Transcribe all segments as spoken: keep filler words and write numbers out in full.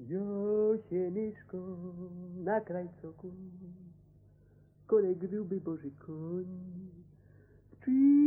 Josieniczko na krajcoku, kolej gruby Boży koń. W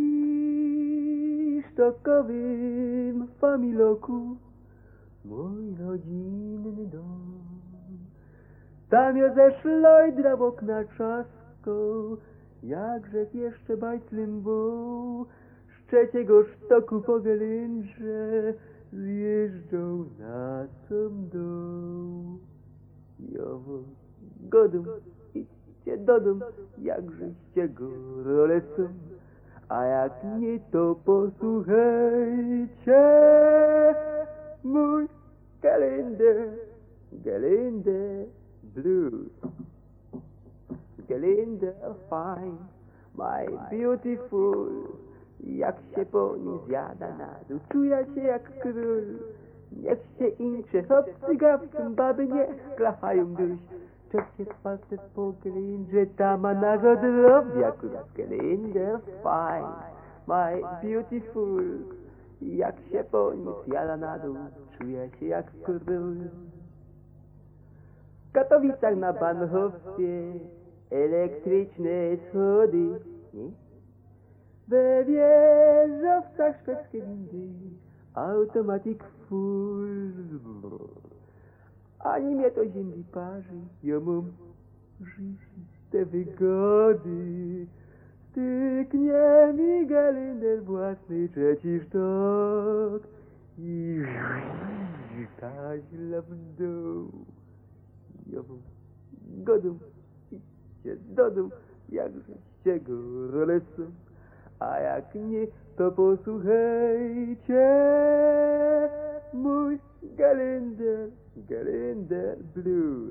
przysztokowym familoku mój rodzinny dom. Tam ja ze szlojdra w okna trzaskał, jak rzek jeszcze bajtlym był. Z trzeciego sztoku po gelindrze zjeżdżał na sam dół. Jowo, godum, idźcie do dom, jakżeście go rolecą, a jak nie, to posłuchajcie mój Gelinder, Gelinder blues. Gelinder fine, my beautiful, jak się po nim zjada na dół, czuję się jak król. Niech się incze, chłopcy gawcą, baby niech klachają duś. Trzecie palce po Gelindrze, tam ma naród robiaku. Gelinder fine, my beautiful, jak się po nim zjada na dół, czuję się jak król. W Katowicach na Bahnhofie elektryczne schody, nie? We wieżowcach szwedzkie windy, automatic full. Ani mnie to ziemi parzy, ja mam życiste wygody. Styknie mi Gelinder własny trzeci sztok i taźla w dół. Ja mam godą, idźcie do dół, jakżeście go rolecą, a jak nie, to posłuchajcie mój Gelinder, Gelinder blues.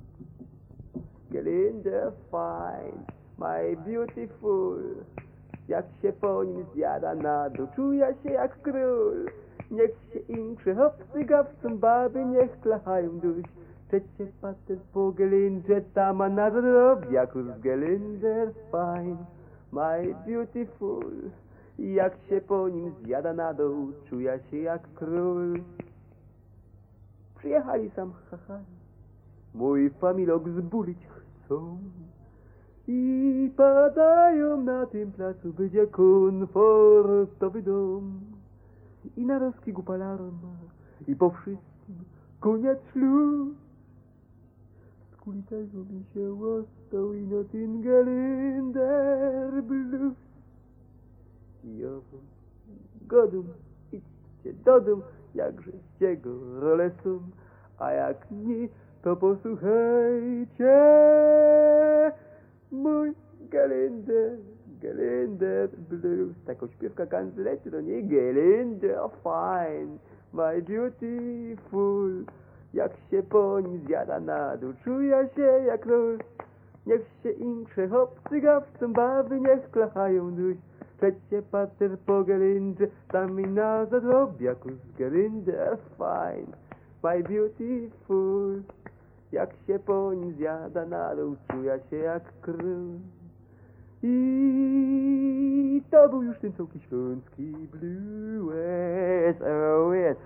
Gelinder fine, my beautiful, jak się po nim zjada na dół, czuję się jak król. Niech się inkrze, chłopcy gawcą, baby niech klachają duś. Trzecie pater po Gelindrze, tam ma na zrobiaku z Gelinder fine, my beautiful, jak się po nim zjada na dół, czuję się jak król. Przyjechali sam chachali, mój familok zbulić chcą i padają na tym placu, będzie komfortowy dom. I na rozkigu palarma, i po wszystkim koniec ślub. Z kuli tego mi się ostał i no ten Gelinder blues. Jowo, godum, idźcie do dom, jakżeście go rolecą, a jak nie, to posłuchajcie mój Gelinder, Gelinder blues. Taką śpiewka kanzleci, no nie? Gelinder fine, my beautiful, jak się po nim zjada na dół, czuję się jak król. Niech się inkrze, chłopcy gawcą, baby niech klachają duś. Trzecie pater po Gelindrze, tam i na zadrobiaku z Gelinder fine, my beautiful, jak się po nim zjada na dół, czuję się jak król. I to był już ten całki śląski blues, oh yes.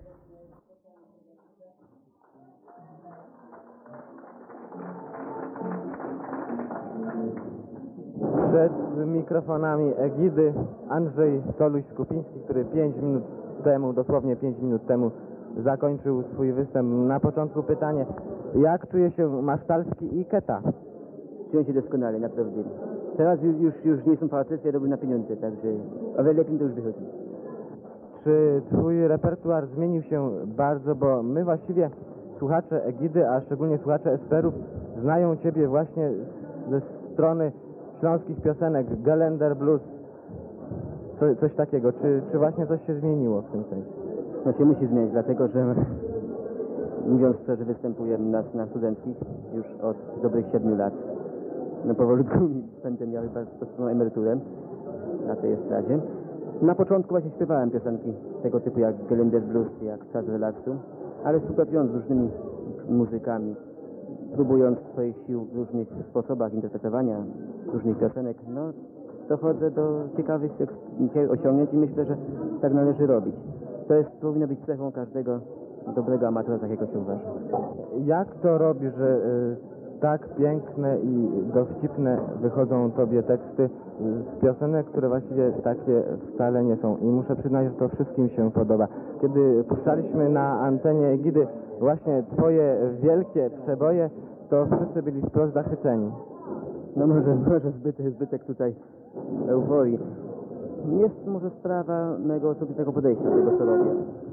Przed mikrofonami Egidy Andrzej Toluś-Skupiński, który pięć minut temu, dosłownie pięć minut temu zakończył swój występ. Na początku pytanie, jak czuje się Masztalski i Keta? Czuję się doskonale, naprawdę. Teraz już, już, już nie są facet, ja robię na pieniądze, także o wiele lepiej to już wychodzi. Czy twój repertuar zmienił się bardzo, bo my właściwie, słuchacze Egidy, a szczególnie słuchacze Esperów, znają ciebie właśnie ze strony śląskich piosenek, Gelinder blues, co, coś takiego. Czy, czy właśnie coś się zmieniło w tym sensie? No się musi zmienić, dlatego że mówiąc szczerze, występuję na, na studenckich już od dobrych siedmiu lat. No powolutku będę miał chyba stosowną emeryturę na tej estradzie. Na początku właśnie śpiewałem piosenki tego typu jak Gelinder blues, jak Czas relaksu, ale współpracując z różnymi muzykami, próbując swoich sił w różnych sposobach interpretowania różnych piosenek, no dochodzę do ciekawych osiągnięć i myślę, że tak należy robić. To jest, powinno być cechą każdego dobrego amatora takiego się uważa. Jak to robi, że y, tak piękne i dowcipne wychodzą tobie teksty y, z piosenek, które właściwie takie wcale nie są. I muszę przyznać, że to wszystkim się podoba. Kiedy puszczaliśmy na antenie Egidy właśnie twoje wielkie przeboje, to wszyscy byli wprost zachwyceni. No może, może zbytek, zbytek tutaj euforii. Jest może sprawa mego osobistego podejścia do tego, co robię.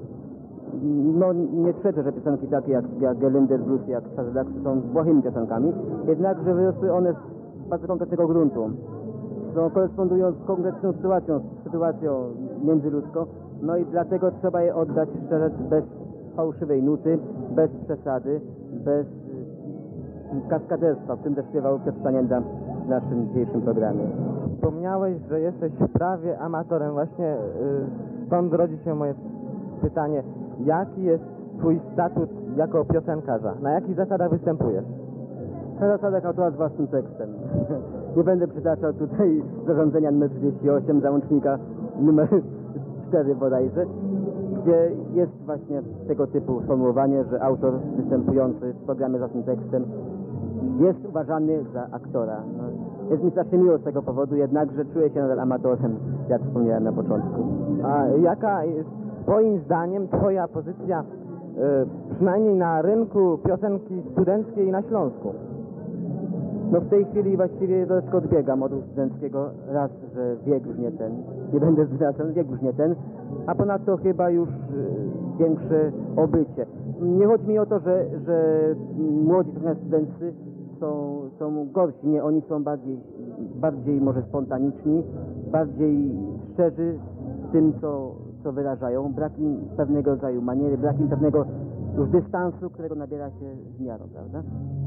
No nie przeczę, że piosenki takie jak, jak Gelinder Blues, jak Sazelax są błahymi piosenkami, jednakże wyrosły one z bardzo konkretnego gruntu. Są korespondują z konkretną sytuacją, z sytuacją międzyludzką, no i dlatego trzeba je oddać szczerze, bez fałszywej nuty, bez przesady, bez y, kaskaderstwa, w którym też śpiewał Piotr Stanienda w naszym dzisiejszym programie. Wspomniałeś, że jesteś prawie amatorem. Właśnie y, stąd rodzi się moje pytanie. Jaki jest twój statut jako piosenkarza? Na jakich zasadach występujesz? Na zasadach autora z własnym tekstem. Nie będę przytaczał tutaj zarządzenia numer trzydzieści osiem, załącznika numer cztery bodajże, gdzie jest właśnie tego typu sformułowanie, że autor występujący w programie z własnym tekstem jest uważany za aktora. No, jest mi strasznie miło z tego powodu, jednakże czuję się nadal amatorem, jak wspomniałem na początku. A jaka jest twoim zdaniem twoja pozycja, y, przynajmniej na rynku piosenki studenckiej na Śląsku? No w tej chwili właściwie troszeczkę odbiegam od studenckiego. Raz, że wiek już nie ten, nie będę zdradzał, wiek już nie ten, a ponadto chyba już y, większe obycie. Nie chodzi mi o to, że, że młodzi studency są, są gorsi, nie, oni są bardziej, bardziej może spontaniczni, bardziej szczerzy w tym, co, co wyrażają. Brak im pewnego rodzaju maniery, brak im pewnego już dystansu, którego nabiera się z miarą, prawda?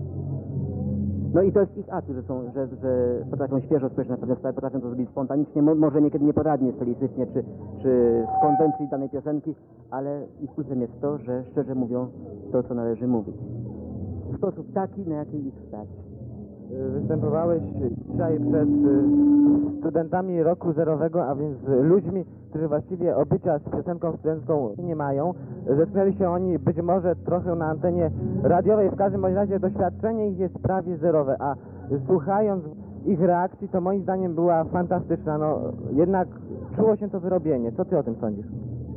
No i to jest ich atut, że, są, że, że potrafią świeżo spojrzeć na pewne sprawy, potrafią to zrobić spontanicznie, mo, może niekiedy nieporadnie, stylistycznie, czy, czy z konwencji danej piosenki, ale ich plusem jest to, że szczerze mówią to, co należy mówić. W sposób taki, na jaki ich stać. Występowałeś dzisiaj przed y, studentami roku zerowego, a więc ludźmi, którzy właściwie obycia z piosenką studencką nie mają. Zetknęli się oni być może trochę na antenie radiowej, w każdym bądź razie doświadczenie ich jest prawie zerowe, a słuchając ich reakcji, to moim zdaniem była fantastyczna. No jednak czuło się to wyrobienie. Co ty o tym sądzisz?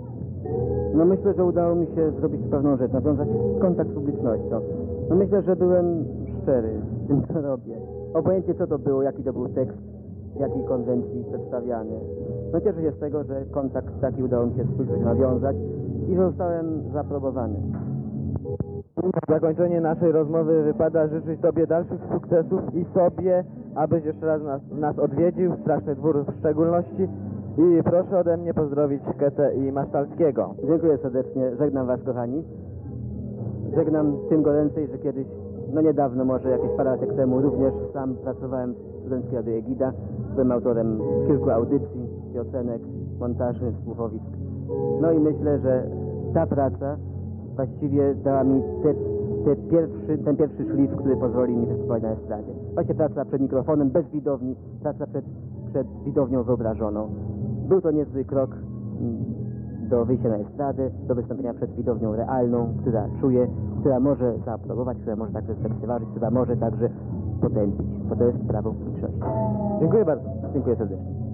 No myślę, że udało mi się zrobić pewną rzecz, nawiązać kontakt z publicznością. No myślę, że byłem szczery z tym, co robię. Obojętnie co to było, jaki to był tekst, jakiej konwencji przedstawiany. No cieszę się z tego, że kontakt taki udało mi się z publicznością nawiązać i że zostałem zaaprobowany. Na zakończenie naszej rozmowy wypada życzyć Tobie dalszych sukcesów i sobie, abyś jeszcze raz nas, nas odwiedził, Straszny Dwór w szczególności. I proszę ode mnie pozdrowić Ketę i Masztalskiego. Dziękuję serdecznie, żegnam Was, kochani. Żegnam tym goręcej, że kiedyś, no niedawno, może jakieś parę lat temu, również sam pracowałem w Studenckiej Radiu Egida. Byłem autorem kilku audycji, piosenek, montaży, słuchowisk. No i myślę, że ta praca właściwie dała mi te, te pierwszy, ten pierwszy szlif, który pozwoli mi występować na estradzie. Właśnie praca przed mikrofonem, bez widowni, praca przed, przed widownią wyobrażoną. Był to niezły krok do wyjścia na estradę, do wystąpienia przed widownią realną, która czuje, która może zaaprobować, która może także zlekceważyć, która może także potępić, bo to jest prawo publiczności. Dziękuję bardzo. Dziękuję serdecznie.